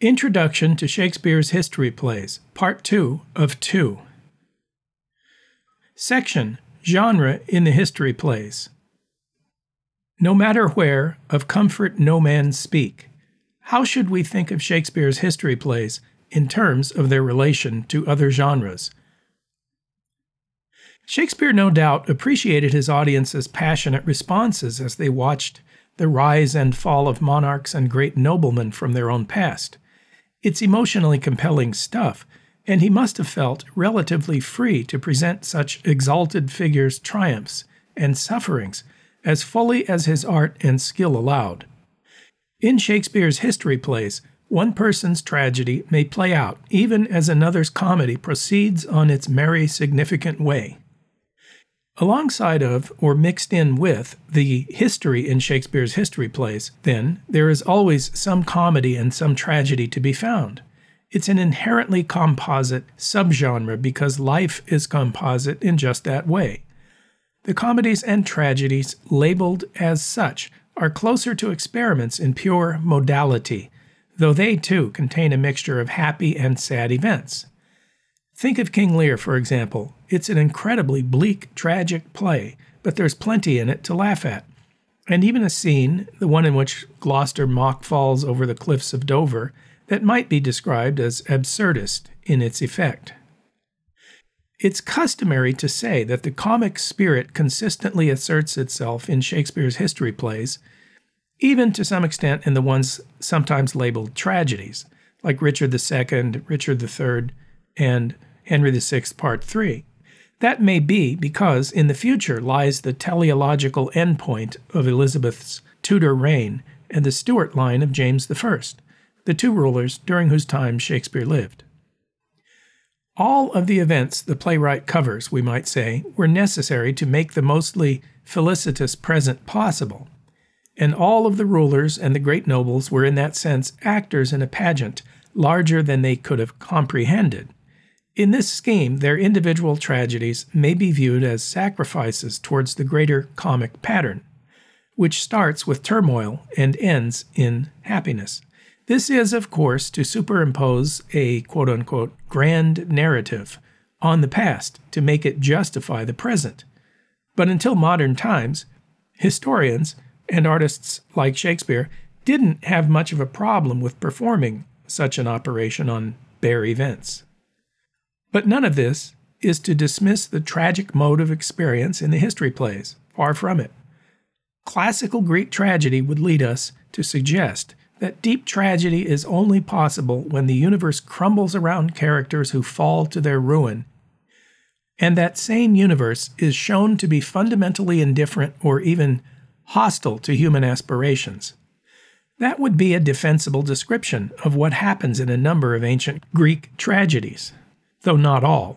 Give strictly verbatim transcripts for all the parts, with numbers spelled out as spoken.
Introduction to Shakespeare's History Plays, Part two of two. Section, Genre in the History Plays. No matter where, of comfort no man speak. How should we think of Shakespeare's history plays in terms of their relation to other genres? Shakespeare no doubt appreciated his audience's passionate responses as they watched the rise and fall of monarchs and great noblemen from their own past. It's emotionally compelling stuff, and he must have felt relatively free to present such exalted figures' triumphs and sufferings as fully as his art and skill allowed. In Shakespeare's history plays, one person's tragedy may play out even as another's comedy proceeds on its merry, significant way. Alongside of, or mixed in with, the history in Shakespeare's history plays, then, there is always some comedy and some tragedy to be found. It's an inherently composite subgenre because life is composite in just that way. The comedies and tragedies, labeled as such, are closer to experiments in pure modality, though they too contain a mixture of happy and sad events. Think of King Lear, for example. It's an incredibly bleak, tragic play, but there's plenty in it to laugh at. And even a scene, the one in which Gloucester mock falls over the cliffs of Dover, that might be described as absurdist in its effect. It's customary to say that the comic spirit consistently asserts itself in Shakespeare's history plays, even to some extent in the ones sometimes labeled tragedies, like Richard the Second, Richard the Third, and Henry the Sixth Part three. That may be because in the future lies the teleological endpoint of Elizabeth's Tudor reign and the Stuart line of James the First, the two rulers during whose time Shakespeare lived. All of the events the playwright covers, we might say, were necessary to make the mostly felicitous present possible, and all of the rulers and the great nobles were in that sense actors in a pageant larger than they could have comprehended. In this scheme, their individual tragedies may be viewed as sacrifices towards the greater comic pattern, which starts with turmoil and ends in happiness. This is, of course, to superimpose a quote-unquote grand narrative on the past to make it justify the present. But until modern times, historians and artists like Shakespeare didn't have much of a problem with performing such an operation on bare events. But none of this is to dismiss the tragic mode of experience in the history plays. Far from it. Classical Greek tragedy would lead us to suggest that deep tragedy is only possible when the universe crumbles around characters who fall to their ruin, and that same universe is shown to be fundamentally indifferent or even hostile to human aspirations. That would be a defensible description of what happens in a number of ancient Greek tragedies, though not all.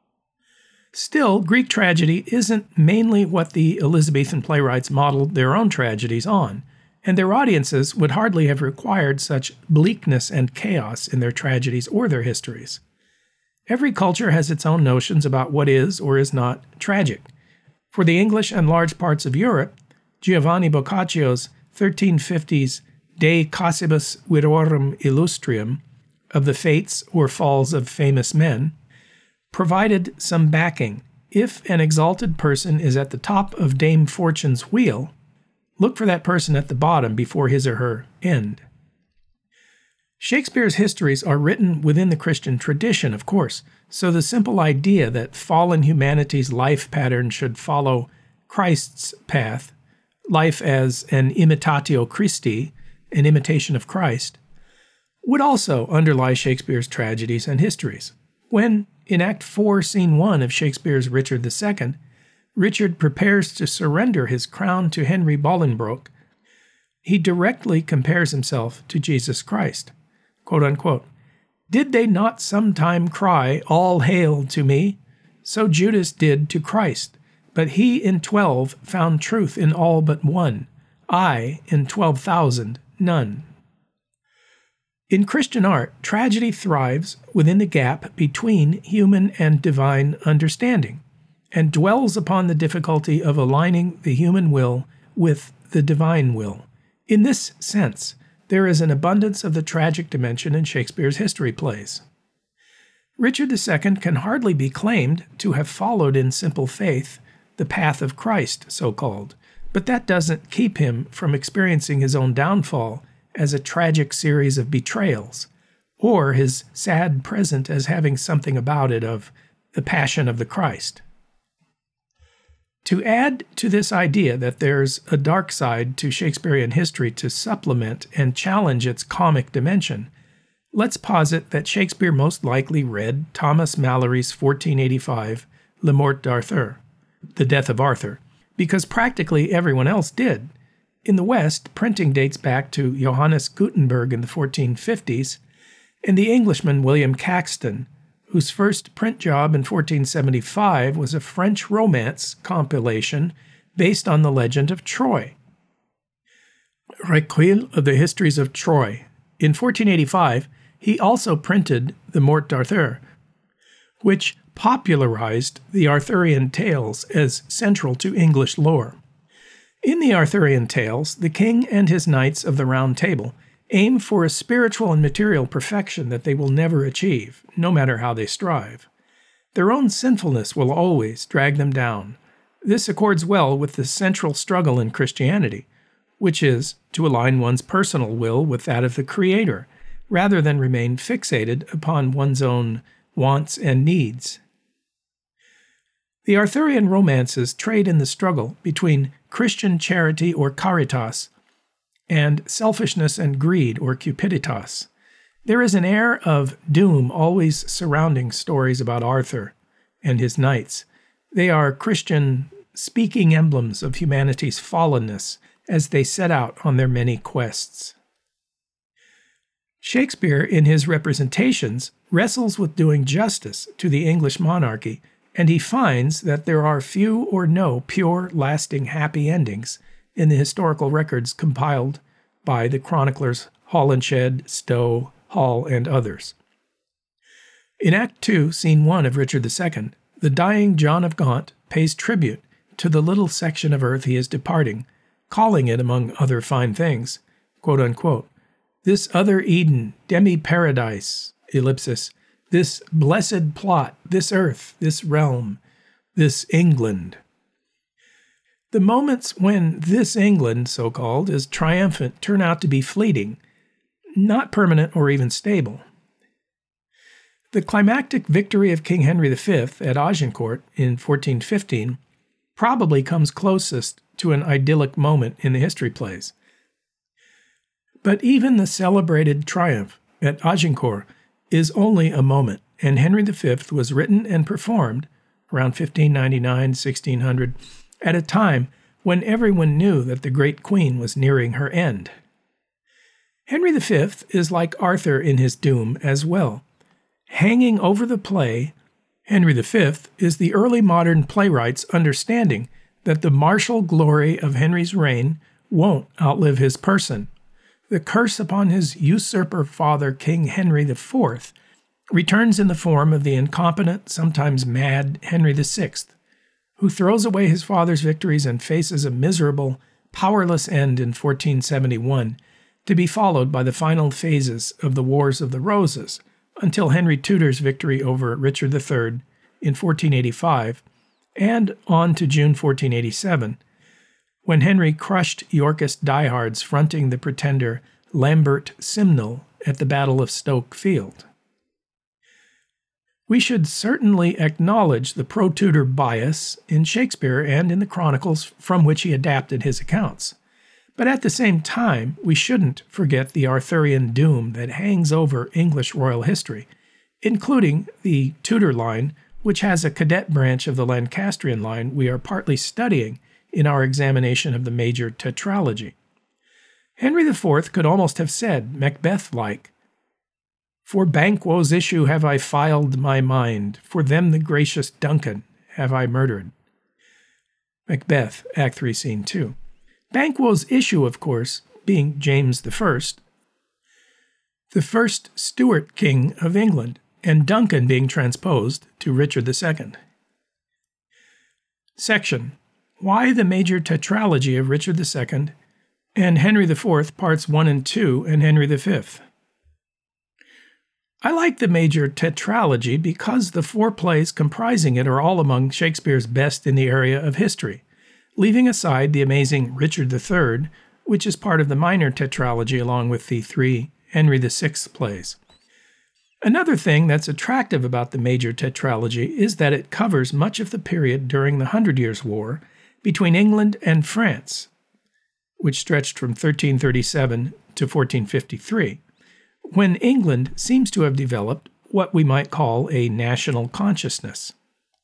Still, Greek tragedy isn't mainly what the Elizabethan playwrights modeled their own tragedies on, and their audiences would hardly have required such bleakness and chaos in their tragedies or their histories. Every culture has its own notions about what is or is not tragic. For the English and large parts of Europe, Giovanni Boccaccio's thirteen fifties De Causibus Virorum Illustrium, of the fates or falls of famous men, provided some backing. If an exalted person is at the top of Dame Fortune's wheel, look for that person at the bottom before his or her end. Shakespeare's histories are written within the Christian tradition, of course, so the simple idea that fallen humanity's life pattern should follow Christ's path, life as an imitatio Christi, an imitation of Christ, would also underlie Shakespeare's tragedies and histories. When, in Act four, Scene one of Shakespeare's Richard the Second, Richard prepares to surrender his crown to Henry Bolingbroke, he directly compares himself to Jesus Christ. Quote unquote, "Did they not sometime cry, 'All hail to me'? So Judas did to Christ. But he in twelve found truth in all but one. I in twelve thousand, none." In Christian art, tragedy thrives within the gap between human and divine understanding, and dwells upon the difficulty of aligning the human will with the divine will. In this sense, there is an abundance of the tragic dimension in Shakespeare's history plays. Richard the Second can hardly be claimed to have followed in simple faith the path of Christ, so-called, but that doesn't keep him from experiencing his own downfall as a tragic series of betrayals, or his sad present as having something about it of the Passion of the Christ. To add to this idea that there's a dark side to Shakespearean history to supplement and challenge its comic dimension, let's posit that Shakespeare most likely read Thomas Malory's fourteen eighty-five Le Mort d'Arthur, The Death of Arthur, because practically everyone else did. In the West, printing dates back to Johannes Gutenberg in the fourteen fifties, and the Englishman William Caxton, whose first print job in fourteen seventy-five was a French romance compilation based on the legend of Troy. Recueil of the Histories of Troy. In fourteen eighty-five, he also printed The Mort d'Arthur, which popularized the Arthurian tales as central to English lore. In the Arthurian tales, the king and his knights of the Round Table aim for a spiritual and material perfection that they will never achieve, no matter how they strive. Their own sinfulness will always drag them down. This accords well with the central struggle in Christianity, which is to align one's personal will with that of the Creator, rather than remain fixated upon one's own wants and needs. The Arthurian romances trade in the struggle between Christian charity or caritas and selfishness and greed or cupiditas. There is an air of doom always surrounding stories about Arthur and his knights. They are Christian speaking emblems of humanity's fallenness as they set out on their many quests. Shakespeare, in his representations, wrestles with doing justice to the English monarchy, and he finds that there are few or no pure, lasting, happy endings in the historical records compiled by the chroniclers Holinshed, Stowe, Hall, and others. In Act two, Scene one of Richard the Second, the dying John of Gaunt pays tribute to the little section of earth he is departing, calling it, among other fine things, quote-unquote, this other Eden, demi-paradise, ellipsis, this blessed plot, this earth, this realm, this England. The moments when this England, so-called, is triumphant turn out to be fleeting, not permanent or even stable. The climactic victory of King Henry the Fifth at Agincourt in fourteen fifteen probably comes closest to an idyllic moment in the history plays. But even the celebrated triumph at Agincourt is only a moment, and Henry the Fifth was written and performed around fifteen ninety-nine, sixteen hundred, at a time when everyone knew that the great queen was nearing her end. Henry the Fifth is like Arthur in his doom as well. Hanging over the play, Henry the Fifth is the early modern playwright's understanding that the martial glory of Henry's reign won't outlive his person. The curse upon his usurper father, King Henry the Fourth, returns in the form of the incompetent, sometimes mad Henry the Sixth, who throws away his father's victories and faces a miserable, powerless end in fourteen seventy-one, to be followed by the final phases of the Wars of the Roses, until Henry Tudor's victory over Richard the Third in fourteen eighty-five, and on to June fourteen eighty-seven, when Henry crushed Yorkist diehards fronting the pretender Lambert Simnel at the Battle of Stoke Field. We should certainly acknowledge the pro-Tudor bias in Shakespeare and in the chronicles from which he adapted his accounts. But at the same time, we shouldn't forget the Arthurian doom that hangs over English royal history, including the Tudor line, which has a cadet branch of the Lancastrian line we are partly studying in our examination of the major tetralogy. Henry the Fourth could almost have said, Macbeth-like, for Banquo's issue have I filed my mind, for them the gracious Duncan have I murdered. Macbeth, Act three, Scene two. Banquo's issue, of course, being James the First, the first Stuart king of England, and Duncan being transposed to Richard the Second. Section: Why the major tetralogy of Richard the Second and Henry the Fourth, Parts one and two, and Henry the Fifth. I like the major tetralogy because the four plays comprising it are all among Shakespeare's best in the area of history, leaving aside the amazing Richard the Third, which is part of the minor tetralogy along with the three Henry the Sixth plays. Another thing that's attractive about the major tetralogy is that it covers much of the period during the Hundred Years' War between England and France, which stretched from thirteen thirty-seven to fourteen fifty-three, when England seems to have developed what we might call a national consciousness.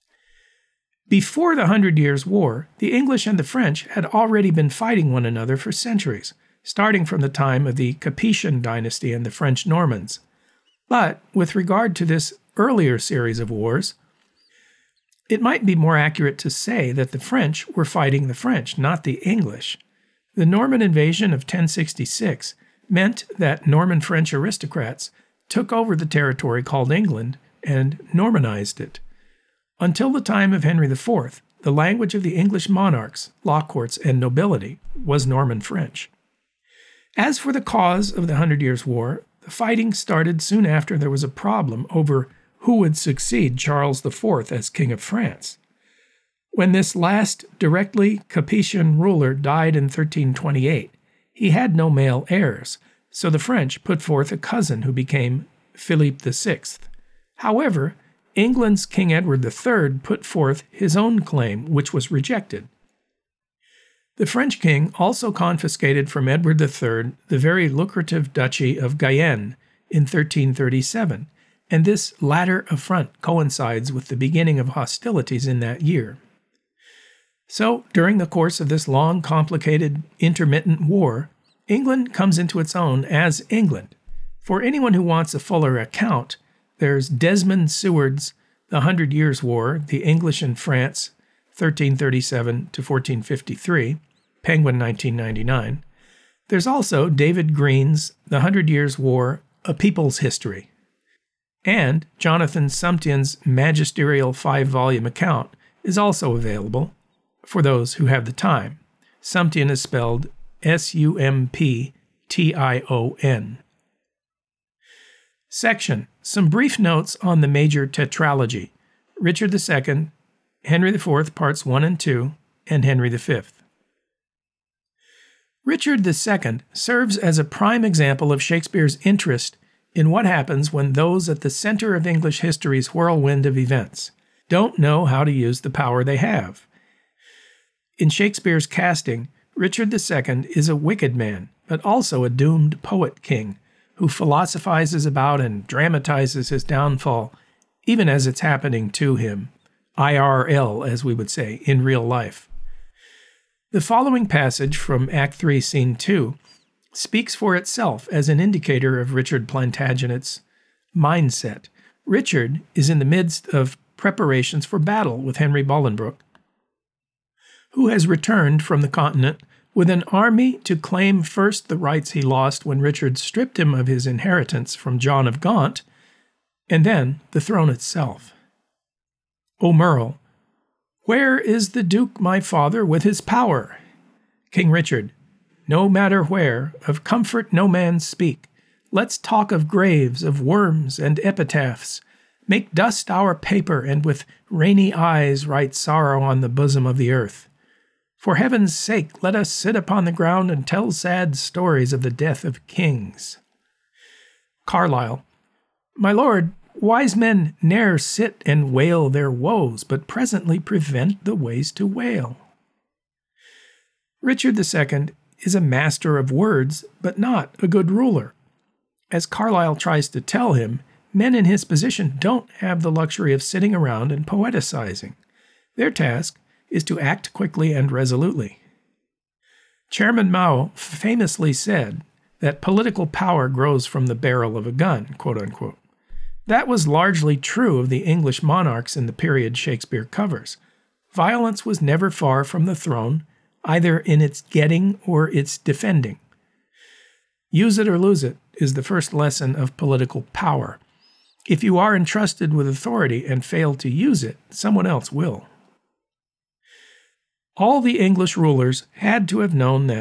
Before the Hundred Years' War, the English and the French had already been fighting one another for centuries, starting from the time of the Capetian dynasty and the French Normans. But with regard to this earlier series of wars, it might be more accurate to say that the French were fighting the French, not the English. The Norman invasion of ten sixty-six meant that Norman French aristocrats took over the territory called England and Normanized it. Until the time of Henry the Fourth, the language of the English monarchs, law courts, and nobility was Norman French. As for the cause of the Hundred Years' War, the fighting started soon after there was a problem over who would succeed Charles the Fourth as King of France. When this last directly Capetian ruler died in thirteen twenty-eight, he had no male heirs, so the French put forth a cousin who became Philippe the Sixth. However, England's King Edward the Third put forth his own claim, which was rejected. The French king also confiscated from Edward the Third the very lucrative duchy of Guyenne in thirteen thirty-seven, and this latter affront coincides with the beginning of hostilities in that year. So, during the course of this long, complicated, intermittent war, England comes into its own as England. For anyone who wants a fuller account, there's Desmond Seward's The Hundred Years' War, The English in France, thirteen thirty-seven to fourteen fifty-three, Penguin nineteen ninety-nine. There's also David Green's The Hundred Years' War, A People's History. And Jonathan Sumption's magisterial five-volume account is also available for those who have the time. Sumption is spelled S U M P T I O N. Section: Some brief notes on the major tetralogy, Richard the Second, Henry the Fourth, Parts one and two, and Henry the Fifth. Richard the Second serves as a prime example of Shakespeare's interest in what happens when those at the center of English history's whirlwind of events don't know how to use the power they have. In Shakespeare's casting, Richard the Second is a wicked man, but also a doomed poet king who philosophizes about and dramatizes his downfall, even as it's happening to him, I R L, as we would say, in real life. The following passage from Act three, Scene two speaks for itself as an indicator of Richard Plantagenet's mindset. Richard is in the midst of preparations for battle with Henry Bolingbroke, who has returned from the continent with an army to claim first the rights he lost when Richard stripped him of his inheritance from John of Gaunt, and then the throne itself. O Merle, where is the Duke my father with his power? King Richard, no matter where, of comfort no man speak. Let's talk of graves, of worms, and epitaphs. Make dust our paper, and with rainy eyes write sorrow on the bosom of the earth. For heaven's sake, let us sit upon the ground and tell sad stories of the death of kings. Carlyle, my lord, wise men ne'er sit and wail their woes, but presently prevent the ways to wail. Richard the Second is a master of words, but not a good ruler. As Carlyle tries to tell him, men in his position don't have the luxury of sitting around and poeticizing. Their task is to act quickly and resolutely. Chairman Mao famously said that political power grows from the barrel of a gun, quote unquote. That was largely true of the English monarchs in the period Shakespeare covers. Violence was never far from the throne, either in its getting or its defending. Use it or lose it is the first lesson of political power. If you are entrusted with authority and fail to use it, someone else will. All the English rulers had to have known that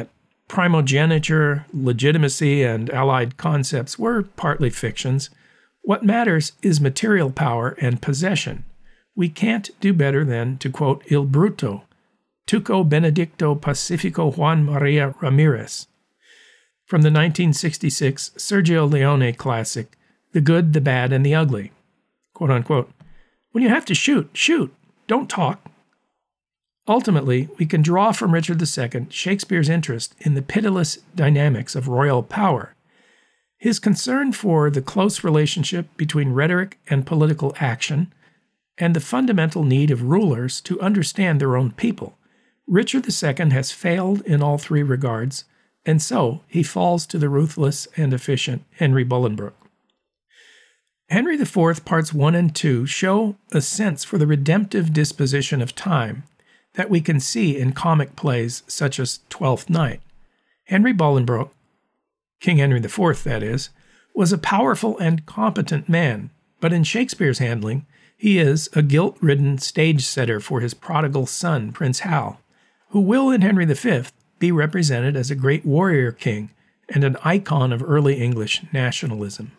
primogeniture, legitimacy, and allied concepts were partly fictions. What matters is material power and possession. We can't do better than to quote Il Bruto, Tuco Benedicto Pacifico Juan Maria Ramirez, from the nineteen sixty-six Sergio Leone classic, The Good, the Bad, and the Ugly. Quote unquote, when you have to shoot, shoot, don't talk. Ultimately, we can draw from Richard the Second Shakespeare's interest in the pitiless dynamics of royal power, his concern for the close relationship between rhetoric and political action, and the fundamental need of rulers to understand their own people. Richard the Second has failed in all three regards, and so he falls to the ruthless and efficient Henry Bolingbroke. Henry the Fourth Parts one and two show a sense for the redemptive disposition of time that we can see in comic plays such as Twelfth Night. Henry Bolingbroke, King Henry the Fourth that is, was a powerful and competent man, but in Shakespeare's handling, he is a guilt-ridden stage setter for his prodigal son, Prince Hal, who will in Henry the Fifth be represented as a great warrior king and an icon of early English nationalism.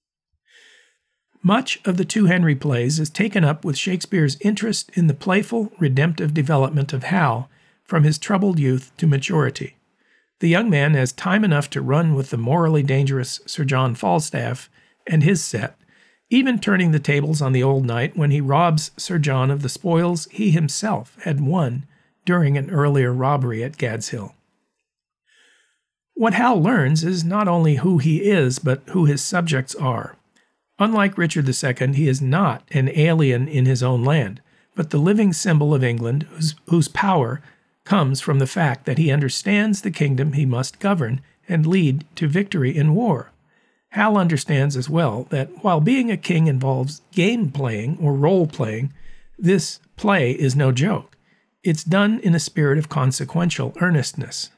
Much of the two Henry plays is taken up with Shakespeare's interest in the playful, redemptive development of Hal from his troubled youth to maturity. The young man has time enough to run with the morally dangerous Sir John Falstaff and his set, even turning the tables on the old knight when he robs Sir John of the spoils he himself had won during an earlier robbery at Gad's Hill. What Hal learns is not only who he is, but who his subjects are. Unlike Richard the Second, he is not an alien in his own land, but the living symbol of England whose, whose power comes from the fact that he understands the kingdom he must govern and lead to victory in war. Hal understands as well that while being a king involves game playing or role playing, this play is no joke. It's done in a spirit of consequential earnestness.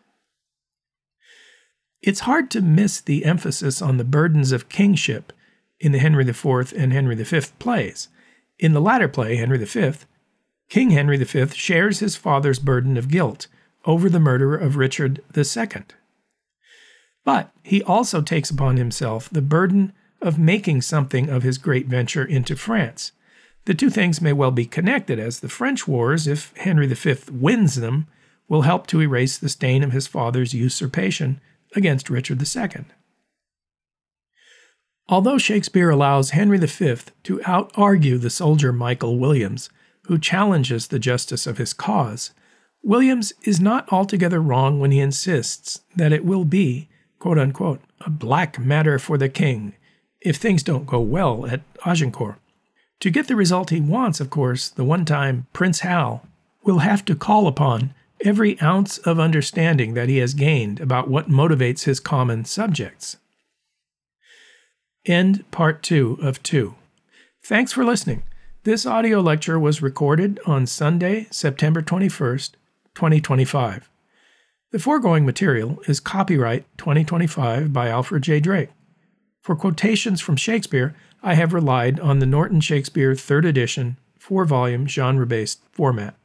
It's hard to miss the emphasis on the burdens of kingship in the Henry the Fourth and Henry the Fifth plays. In the latter play, Henry the Fifth, King Henry the Fifth shares his father's burden of guilt over the murder of Richard the Second. But he also takes upon himself the burden of making something of his great venture into France. The two things may well be connected, as the French wars, if Henry the Fifth wins them, will help to erase the stain of his father's usurpation against Richard the Second. Although Shakespeare allows Henry the Fifth to out-argue the soldier Michael Williams, who challenges the justice of his cause, Williams is not altogether wrong when he insists that it will be, quote-unquote, a black matter for the king if things don't go well at Agincourt. To get the result he wants, of course, the one-time Prince Hal will have to call upon every ounce of understanding that he has gained about what motivates his common subjects. End part two of two. Thanks for listening. This audio lecture was recorded on Sunday, September twenty-first, twenty twenty-five. The foregoing material is copyright twenty twenty-five by Alfred J. Drake. For quotations from Shakespeare, I have relied on the Norton Shakespeare third edition, four-volume, genre-based format.